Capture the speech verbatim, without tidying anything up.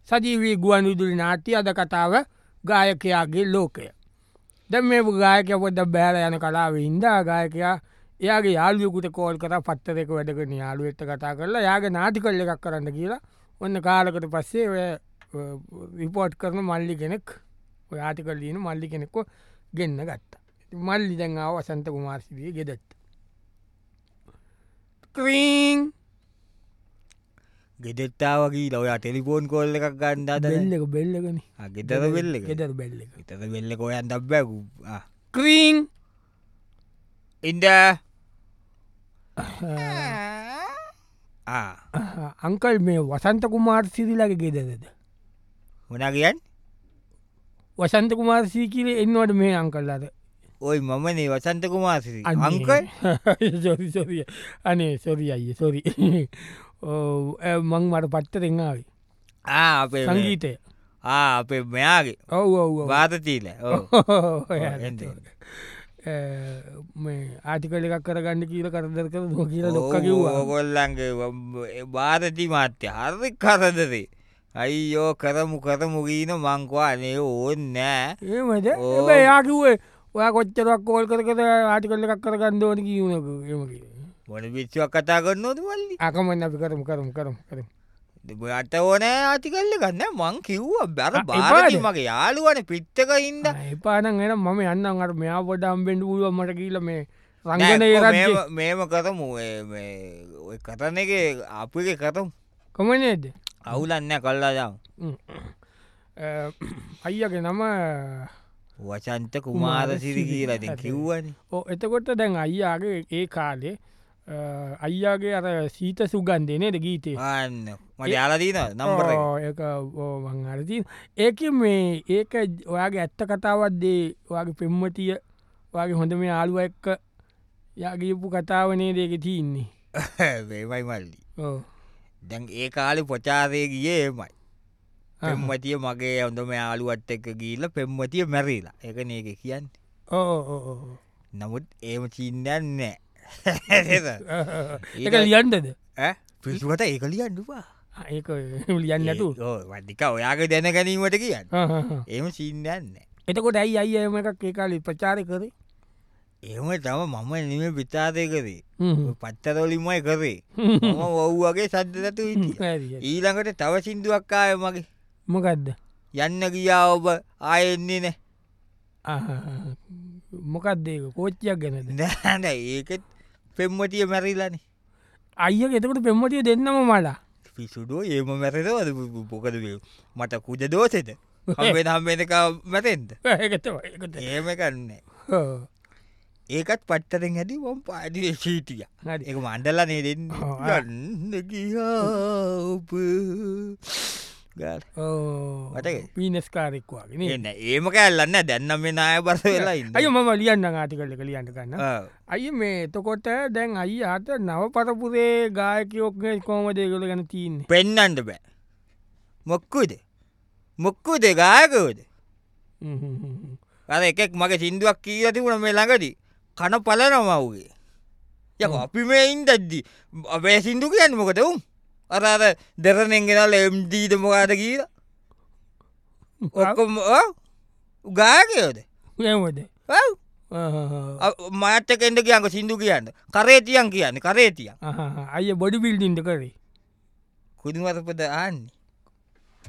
සජීවී ගුවන් විදුලි නාට්‍ය අද කතාව ගායකයාගේ ලෝකය. දැන් මේ ගායකයා පොඩ්ඩක් බැහැලා යන කලාවේ ඉඳලා ගායකයා එයාගේ යාළුවෙකුට කෝල් කරා පත්තරයක වැඩ කරන යාළුවෙක්ට කතා කරලා යාගේ නාටිකල් එකක් කරන්න කියලා ඔන්න කාලයකට පස්සේ ඔය රිපෝට් කරන මල්ලි කෙනෙක් ඔය ආටිකල් ලියන මල්ලි කෙනෙක්ව ගෙන්න ගත්තා. මල්ලි දැන් ආව වසන්ත කුමාරසිරිය ගෙදරට. ක්‍රීන් ගෙදෙත්තාව ගීලා ඔයා ටෙලිෆෝන් කෝල් එකක් ගන්න හදන බෙල් එක බෙල් එකනේ. ආ ගෙදර බෙල් එක ගෙදර බෙල් එක. ගෙදර බෙල් එක හොයන්න බෑ ආ ක්‍රීන් ඉන්න ආ අංකල් මේ වසන්ත කුමාරසිරිලගේ ගෙදරද මොනා කියන්නේ වසන්ත කුමාරසී කියල එන්නවට මේ අංකල් අද ඔයි මමනේ වසන්ත කුමාරසිරි අංකල් සොරි සොරිය අනේ සොරි අයිය සොරි මං මට පත්ත දෙෙන්ාවේ ආ අපේ සංගීතය ආ අපේ මෙයාගේ ඔව් ඔව් වාතතිීල මේ ආටිකල එකක් කරගන්න කියල කරදර කර දුව කියල ලොක්ක කිව්වා ඔගොල්ලන්ගේ බාධති මාත්‍ය හරි කරදරේ අයියෝ කරමු කරමු ගීන මංකවා නේ ඕන්න නෑ ඒමද යාකිවේ ඔයා කොච්චරක් කෝල් කර කර ආටිකල්ල එකක් කරගන්න ඕන කියනක ඒමගේ මොන විච්චුවක් කතා කරන්නෝද වල්ලි අකමන්න අපි කරම කරම කරම කරම අට ඕනෑ ආතිකල්ල ගන්න මං කිව්ව බැර බාරති මගේ යාළුවන පිත්තක ඉන්න එපානන් එන මම යන්න අට මෙයා පොඩ අම්බෙන්ඩ පුළුව මට කියල මේ රංගන මේම කරමු කතන එක අපගේ කරම් කොමනේද අවුලන්න කල්ලා දම් අයියගේ නම වචන්ත කුමාර සිරි කියලද කිව්වන ඕ එතකොට දැන් අයියාගේ ඒ කාලේ අයියාගේ අර සීත සුගන්දනේද ගීතේ න්න මට යාලදීන නම්බර අරති ඒක මේ ඒක ඔයාගේ ඇත්ත කතාවත්දේ ඔයාගේ පෙම්මතිය වගේ හොඳ මේ ආලුව එක්ක යගේපු කතාවනේ දෙක තියන්නේ වේමයි මල්ලි දැන් ඒ කාලි පොචාරය ගිය ඒමයි පෙම්මතිය මගේ හොඳම යාලුවත් එක්ක ගීල පෙම්මතිය මැරීලා එකන එක කියන්න ඕ නමුත් ඒම චින්නයන් නෑ එක ලියන්ටද පිසුවට ඒක ලියන්ඩුවා ඒක ලියන්න ඇතු වඩික ඔයාගේ දැන ගැනීමට කියන්න ඒම සිීන්නයන්න එතකොට ඇයි අයි එම එකක් ඒකාලි ප්‍රචාරය කරේ එම තම මම නිම පිතාදය කරේ පත්තරොලිමයි කරේ මම ඔව්වගේ සද්දතු ඊළඟට තව සිින්දුවක්කාය මගේ මොකක්ද යන්න ගියා ඔබ ආයෙන්නේ නෑ මොකක්දේක කෝච්චයක් ගැනද නැන ඒකත් පෙම්මටිය මැරිලාන අයිය එතකට පෙම්මටිය දෙන්නම මලා පිසුඩුව ඒම මැරෙනවද පොකද මට කුජ දෝසෙද හම්බෙන හම්බෙනක මැතෙන්ද ඒම කන්න ඒකත් පට්ටරෙන් හැටි ොම් පාඩිය සීටිය එක මණ්ඩලනේ දෙන්න ගන්න ගියාප පීනස්කාරෙක්වාගෙන එන්න ඒම කැල්ලන්න දැන්නම් මේ නාය බස වෙලායි අය මම ලියන්න ආටිකල්ල කලියන්ට කන්න අයි මේ එතකොට දැන් අයි අත නව පරපුරේ ගායකයෝක්ගේ කෝමදයකළ ගැන තියන්නේ පෙන්නන්ට බෑ මොක්කුද මොක්කුද ගායකෝද අර එකෙක් මගේ සිින්දුවක් කී තිබුණ මේ ළඟදී කන පලනමවගේ ය අපි මේ ඉන්දද්දි අපේ සිින්දු කියන්න මොකද උම් අර අර දෙරනෙන් ගෙනල් එම්දීද මොකාද කියලා ඔක්කොම ගායකයෝද යමද මාතකෙන්ට කියන්ක සිින්දු කියන්න කරේතියන් කියන්න කරේතිය අය බොඩි බිල්ඩින්ට කරේ කුදුමරපද ආන්නේ